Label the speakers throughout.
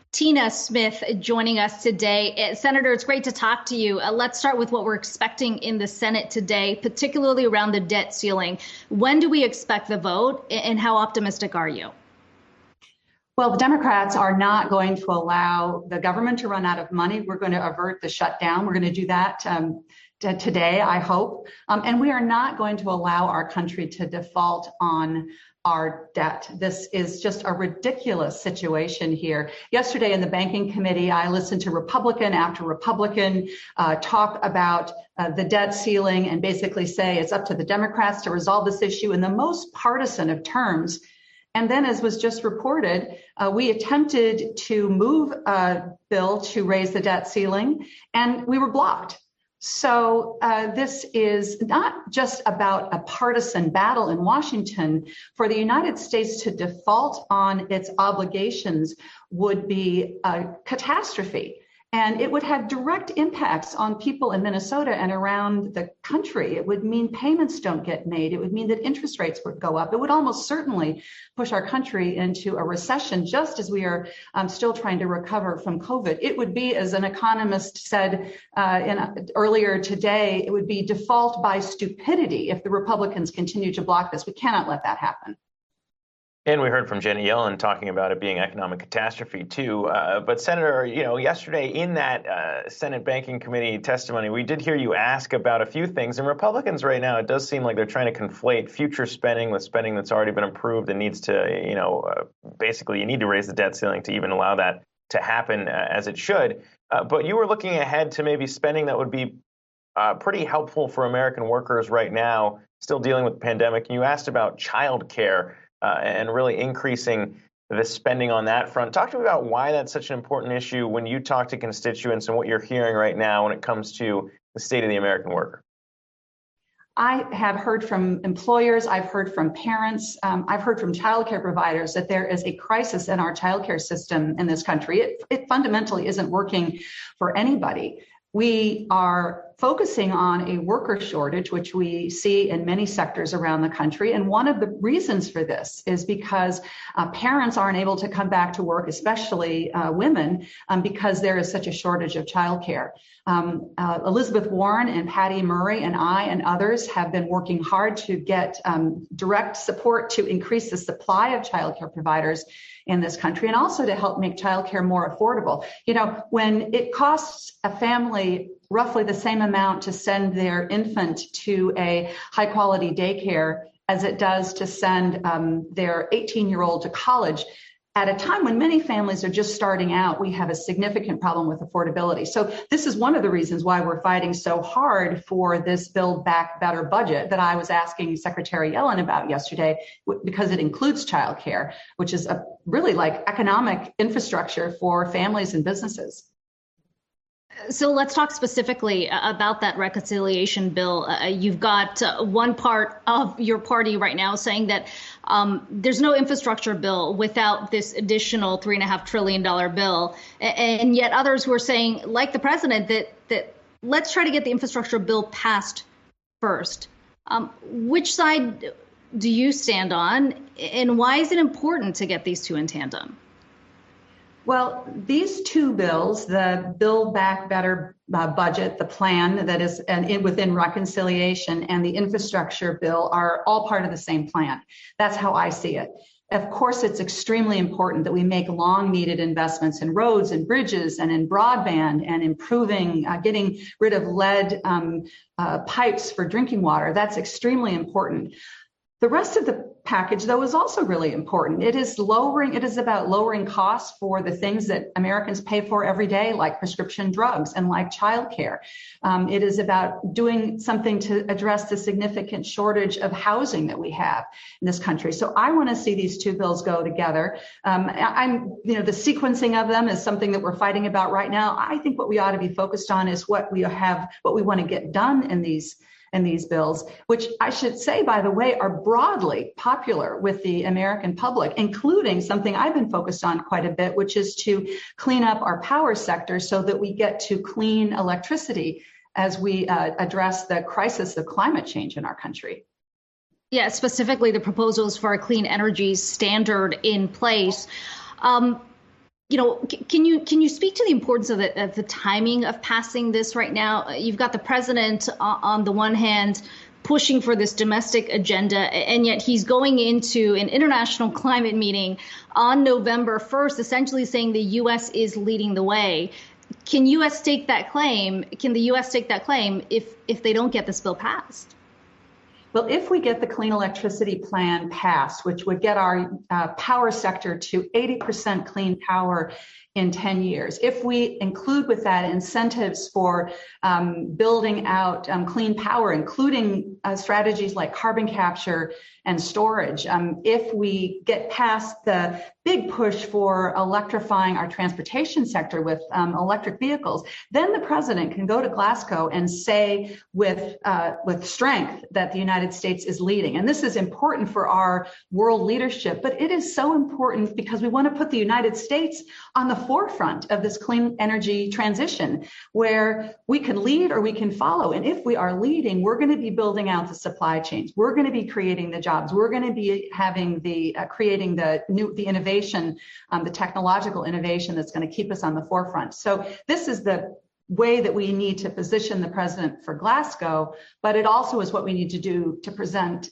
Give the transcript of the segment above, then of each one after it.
Speaker 1: Tina Smith joining us today. Senator, it's great to talk to you. Let's start with what we're expecting in the Senate today, particularly around the debt ceiling. When do we expect the vote, and how optimistic are you?
Speaker 2: Well, the Democrats are not going to allow the government to run out of money. We're going to avert the shutdown. We're going to do that today, I hope. And we are not going to allow our country to default on our debt. This is just a ridiculous situation here. Yesterday in the Banking Committee, I listened to Republican after Republican talk about the debt ceiling and basically say it's up to the Democrats to resolve this issue in the most partisan of terms. And then, as was just reported, we attempted to move a bill to raise the debt ceiling, and we were blocked. So this is not just about a partisan battle in Washington. For the United States to default on its obligations would be a catastrophe. And it would have direct impacts on people in Minnesota and around the country. It would mean payments don't get made. It would mean that interest rates would go up. It would almost certainly push our country into a recession, just as we are still trying to recover from COVID. It would be, as an economist said earlier today, it would be default by stupidity if the Republicans continue to block this. We cannot let that happen.
Speaker 3: And we heard from Jenny Yellen talking about it being economic catastrophe, too. But, Senator, yesterday in that Senate Banking Committee testimony, we did hear you ask about a few things. And Republicans right now, it does seem like they're trying to conflate future spending with spending that's already been approved and needs to, basically you need to raise the debt ceiling to even allow that to happen as it should. But you were looking ahead to maybe spending that would be pretty helpful for American workers right now, still dealing with the pandemic. And you asked about child care. And really increasing the spending on that front. Talk to me about why that's such an important issue when you talk to constituents and what you're hearing right now when it comes to the state of the American worker.
Speaker 2: I have heard from employers, I've heard from parents, I've heard from childcare providers that there is a crisis in our childcare system in this country. It fundamentally isn't working for anybody. We are focusing on a worker shortage, which we see in many sectors around the country. And one of the reasons for this is because parents aren't able to come back to work, especially women, because there is such a shortage of childcare. Elizabeth Warren and Patty Murray and I and others have been working hard to get direct support to increase the supply of childcare providers in this country, and also to help make childcare more affordable. When it costs a family roughly the same amount to send their infant to a high quality daycare as it does to send their 18-year-old to college, at a time when many families are just starting out, we have a significant problem with affordability. So this is one of the reasons why we're fighting so hard for this Build Back Better budget that I was asking Secretary Yellen about yesterday, because it includes childcare, which is a really like economic infrastructure for families and businesses.
Speaker 1: So let's talk specifically about that reconciliation bill. You've got one part of your party right now saying that there's no infrastructure bill without this additional $3.5 trillion bill. And yet others who are saying, like the president, that let's try to get the infrastructure bill passed first. Which side do you stand on, and why is it important to get these two in tandem?
Speaker 2: Well, these two bills, the Build Back Better budget, the plan that is within reconciliation, and the infrastructure bill are all part of the same plan. That's how I see it. Of course, it's extremely important that we make long needed investments in roads and bridges and in broadband and improving, getting rid of lead pipes for drinking water. That's extremely important. The rest of the package, though, is also really important. It is about lowering costs for the things that Americans pay for every day, like prescription drugs and like childcare. It is about doing something to address the significant shortage of housing that we have in this country. So I want to see these two bills go together. The sequencing of them is something that we're fighting about right now. I think what we ought to be focused on is what we want to get done in these bills, which I should say, by the way, are broadly popular with the American public, including something I've been focused on quite a bit, which is to clean up our power sector so that we get to clean electricity as we address the crisis of climate change in our country.
Speaker 1: Yeah, specifically the proposals for a clean energy standard in place. Can you speak to the importance of the timing of passing this right now? You've got the president on the one hand pushing for this domestic agenda, and yet he's going into an international climate meeting on November 1st, essentially saying the U.S. is leading the way. Can U.S. stake that claim? Can the U.S. stake that claim if they don't get this bill passed?
Speaker 2: Well, if we get the Clean Electricity Plan passed, which would get our power sector to 80% clean power in 10 years, if we include with that incentives for building out clean power, including strategies like carbon capture and storage, if we get past the big push for electrifying our transportation sector with electric vehicles, then the president can go to Glasgow and say with strength that the United States is leading. And this is important for our world leadership, but it is so important because we want to put the United States on the forefront of this clean energy transition where we can lead or we can follow. And if we are leading, we're going to be building out the supply chains. We're going to be creating the jobs. We're going to be having creating the innovation, the technological innovation that's going to keep us on the forefront. So this is the way that we need to position the president for Glasgow, but it also is what we need to do to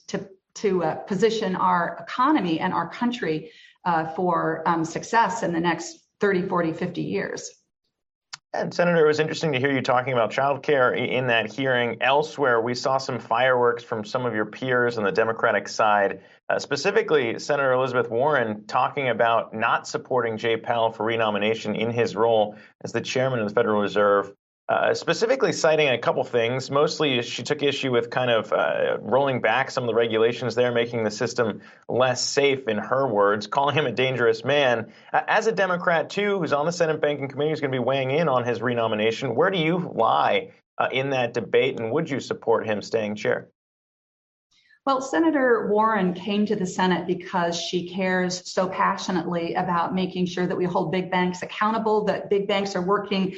Speaker 2: position our economy and our country for success in the next 30, 40, 50 years.
Speaker 3: And Senator, it was interesting to hear you talking about childcare in that hearing. Elsewhere, we saw some fireworks from some of your peers on the Democratic side, specifically Senator Elizabeth Warren talking about not supporting Jay Powell for renomination in his role as the chairman of the Federal Reserve. Specifically citing a couple things. Mostly she took issue with kind of rolling back some of the regulations there, making the system less safe, in her words, calling him a dangerous man. As a Democrat, too, who's on the Senate Banking Committee, who's going to be weighing in on his renomination, where do you lie in that debate, and would you support him staying chair?
Speaker 2: Well, Senator Warren came to the Senate because she cares so passionately about making sure that we hold big banks accountable, that big banks are working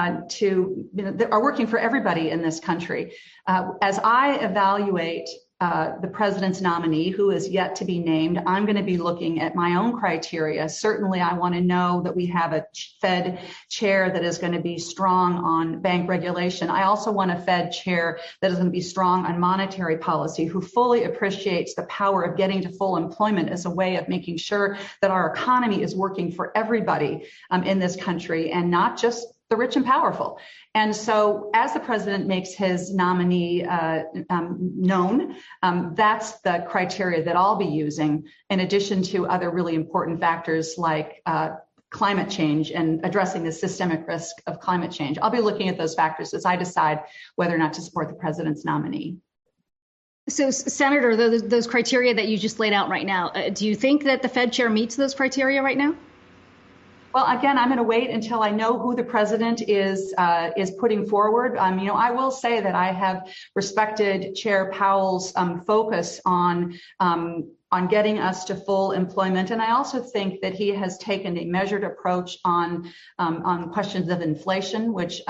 Speaker 2: are working for everybody in this country. As I evaluate the president's nominee, who is yet to be named, I'm going to be looking at my own criteria. Certainly, I want to know that we have a Fed chair that is going to be strong on bank regulation. I also want a Fed chair that is going to be strong on monetary policy, who fully appreciates the power of getting to full employment as a way of making sure that our economy is working for everybody in this country and not just the rich and powerful. And so as the president makes his nominee known, that's the criteria that I'll be using, in addition to other really important factors like climate change and addressing the systemic risk of climate change. I'll be looking at those factors as I decide whether or not to support the president's nominee.
Speaker 1: So, Senator, those criteria that you just laid out right now, do you think that the Fed chair meets those criteria right now?
Speaker 2: Well, again, I'm going to wait until I know who the president is putting forward. I will say that I have respected Chair Powell's focus on getting us to full employment, and I also think that he has taken a measured approach on questions of inflation, which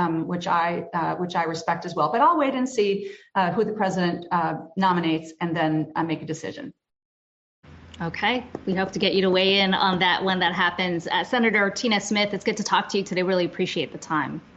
Speaker 2: I respect as well. But I'll wait and see who the president nominates, and then make a decision.
Speaker 1: Okay, we hope to get you to weigh in on that when that happens. Senator Tina Smith, it's good to talk to you today. Really appreciate the time.